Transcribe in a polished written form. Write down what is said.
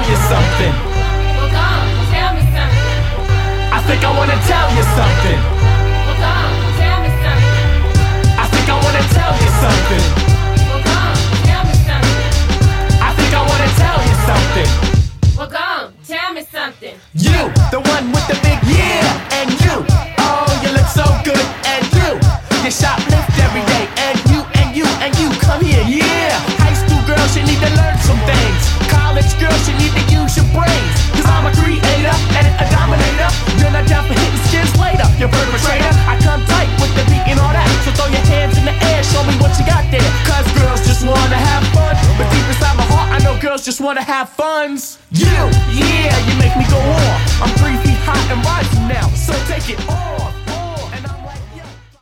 you something. Well, go on, tell me something. I think I wanna tell you something. Well, go on, tell me something. I think I wanna tell you something. Well, go on, tell me something. I think I wanna tell you something. Well, go on, tell me something. You, the one with the big yeah, and you, oh, you look so good, and you shoplift every day, and you, come here, yeah. High school girls, you need to learn some things. College girls, you need to use your brains. Cause I'm a creator and a dominator. You're not down for hitting skins later, you perpetrator. I come tight with the beat and all that, so throw your hands in the air, show me what you got there. Cause girls just wanna have fun, but deep inside my heart, I know girls just wanna have funs. You, yeah, you make me go off. I'm 3 feet high and rising now, so take it off.